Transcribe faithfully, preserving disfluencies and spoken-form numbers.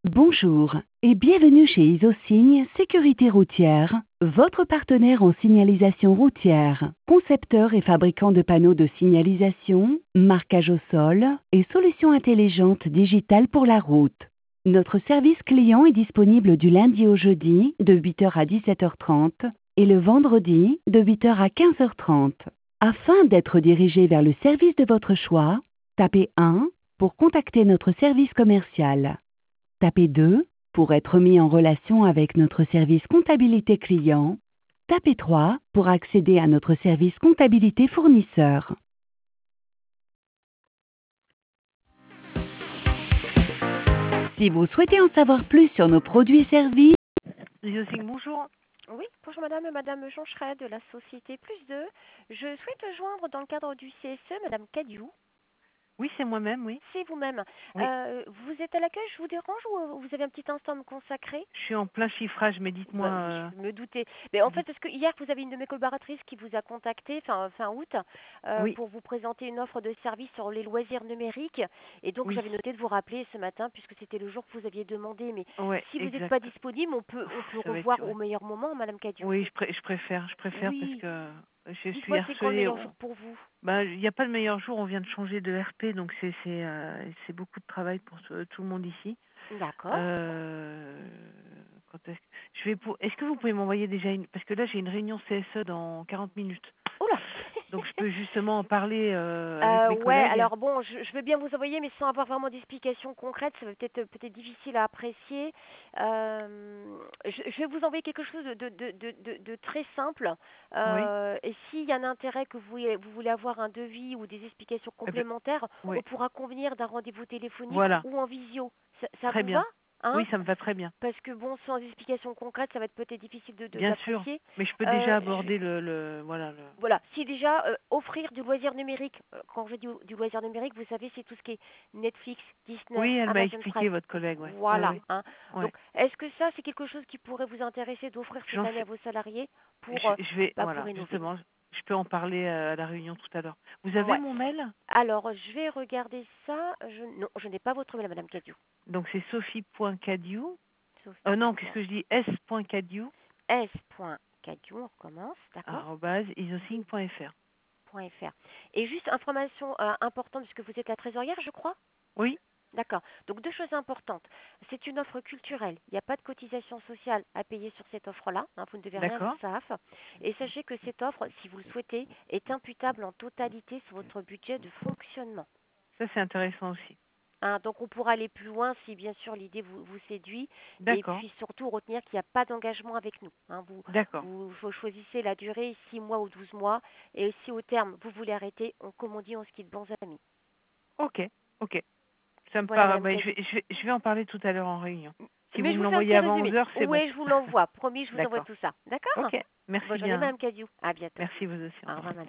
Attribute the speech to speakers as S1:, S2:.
S1: Bonjour et bienvenue chez Isosigne Sécurité routière, votre partenaire en signalisation routière, concepteur et fabricant de panneaux de signalisation, marquage au sol et solutions intelligentes digitales pour la route. Notre service client est disponible du lundi au jeudi de huit heures à dix-sept heures trente et le vendredi de huit heures à quinze heures trente. Afin d'être dirigé vers le service de votre choix, tapez un pour contacter notre service commercial. Tapez deux pour être mis en relation avec notre service comptabilité client. Tapez trois pour accéder à notre service comptabilité fournisseur. Si vous souhaitez en savoir plus sur nos produits et services, Yosing, bonjour.
S2: Oui, bonjour madame, madame Jean Schray de la société Plus deux. Je souhaite joindre dans le cadre du C S E madame Cadiou.
S1: Oui, c'est moi-même, oui.
S2: C'est vous-même.
S1: Oui.
S2: Euh, vous êtes à l'accueil, je vous dérange ou vous avez un petit instant à me consacrer?
S1: Je suis en plein chiffrage, mais dites-moi.
S2: Bah,
S1: Euh...
S2: je me doutais. Mais en fait,
S1: dites-
S2: parce que hier, vous avez une de mes collaboratrices qui vous a contacté, fin, fin août, euh,
S1: Oui,
S2: pour vous présenter une offre de service sur les loisirs numériques. Et donc,
S1: oui.
S2: j'avais noté de vous rappeler ce matin, puisque c'était le jour que vous aviez demandé. Mais
S1: Ouais,
S2: si vous n'êtes
S1: exact.
S2: pas disponible, on peut, on peut
S1: Ça va être.
S2: revoir
S1: Ouais.
S2: au meilleur moment, madame Cadiou.
S1: Oui, je, pré- je préfère, je préfère parce
S2: Oui.
S1: que je suis
S2: Dites-moi, c'est quand le
S1: harcelée.
S2: meilleur jour
S1: On-
S2: pour vous?
S1: Bah, il n'y a pas de meilleur jour. On vient de changer de R P, donc c'est c'est euh, c'est beaucoup de travail pour tout tout le monde ici.
S2: D'accord.
S1: Euh, quand est-ce que je vais pour... Est-ce que vous pouvez m'envoyer déjà une parce que là j'ai une réunion C S E dans quarante minutes,
S2: Oula.
S1: donc je peux justement en parler euh, avec
S2: Euh,
S1: mes
S2: ouais,
S1: collègues.
S2: alors bon, je, je veux bien vous envoyer, mais sans avoir vraiment d'explications concrètes, ça va peut-être peut-être difficile à apprécier. Euh, je, je vais vous envoyer quelque chose de, de, de, de, de- de très simple.
S1: Oui.
S2: Euh, et s'il y a un intérêt que vous, voulez- vous voulez avoir un devis ou des explications
S1: Eh ben,
S2: complémentaires,
S1: oui.
S2: on pourra convenir d'un rendez-vous téléphonique
S1: Voilà.
S2: ou en visio. Ça, ça
S1: Très
S2: vous va,
S1: bien.
S2: hein?
S1: Oui, ça me va très bien.
S2: Parce que bon, sans explications concrètes, ça va être peut-être difficile de, de-
S1: Bien sûr.
S2: d'apprécier.
S1: Mais je peux
S2: Euh,
S1: déjà
S2: je-
S1: aborder le, le voilà le.
S2: voilà, si déjà euh, offrir du loisir numérique, euh, quand je dis du loisir numérique, vous savez, c'est tout ce qui est Netflix, Disney,
S1: Oui, elle m'a
S2: Amazon
S1: expliqué
S2: Prime.
S1: votre collègue, ouais. Ouais,
S2: Voilà,
S1: ouais.
S2: hein.
S1: Ouais.
S2: Donc, est-ce que ça, c'est quelque chose qui pourrait vous intéresser d'offrir cette
S1: J'en
S2: année à
S1: sais.
S2: vos salariés pour,
S1: Je,
S2: euh,
S1: je vais
S2: bah, pour
S1: voilà
S2: rénover?
S1: justement. Je peux en parler euh, à la réunion tout à l'heure. Vous avez
S2: Ouais.
S1: mon mail?
S2: Alors, je vais regarder ça. Je, non, je n'ai pas votre mail, Madame Cadieu.
S1: Donc c'est sophie.cadieu. Euh,
S2: Sophie.
S1: non, qu'est-ce que je dis? s.cadieu
S2: S.cadieu, on recommence, d'accord?
S1: arobase isosigne.fr.
S2: .fr. Et juste information euh, importante, puisque vous êtes la trésorière, je crois?
S1: Oui,
S2: D'accord. Donc deux choses importantes. C'est une offre culturelle. Il n'y a pas de cotisation sociale à payer sur cette offre-là. Hein, vous ne devez rien au
S1: d'accord.
S2: S A F. Et sachez que cette offre, si vous le souhaitez, est imputable en totalité sur votre budget de fonctionnement.
S1: Ça c'est intéressant aussi.
S2: Hein, donc on pourra aller plus loin si bien sûr l'idée vous, vous séduit. Et
S1: D'accord,
S2: puis surtout retenir qu'il n'y a pas d'engagement avec nous. Hein, vous,
S1: d'accord.
S2: vous, vous choisissez la durée, six mois ou douze mois. Et si au terme vous voulez arrêter, on, comme on dit, on se quitte bons amis.
S1: Ok, ok. Ça me
S2: Voilà
S1: paraît.
S2: Madame
S1: Bah, je, vais,
S2: Cadieu.
S1: je, vais, je vais en parler tout à l'heure en réunion. Si vous
S2: Mais je
S1: me
S2: vous fais un
S1: l'envoyez
S2: petit
S1: avant onze
S2: résumé.
S1: heures, c'est bon.
S2: Oui, je vous l'envoie. Promis, je vous envoie
S1: D'accord.
S2: tout ça. D'accord?
S1: Ok. Merci
S2: Bonne journée,
S1: bien. Hein.
S2: Madame Cadieu. À bientôt.
S1: Merci vous aussi. Au
S2: Au
S1: revoir.
S2: revoir, Madame.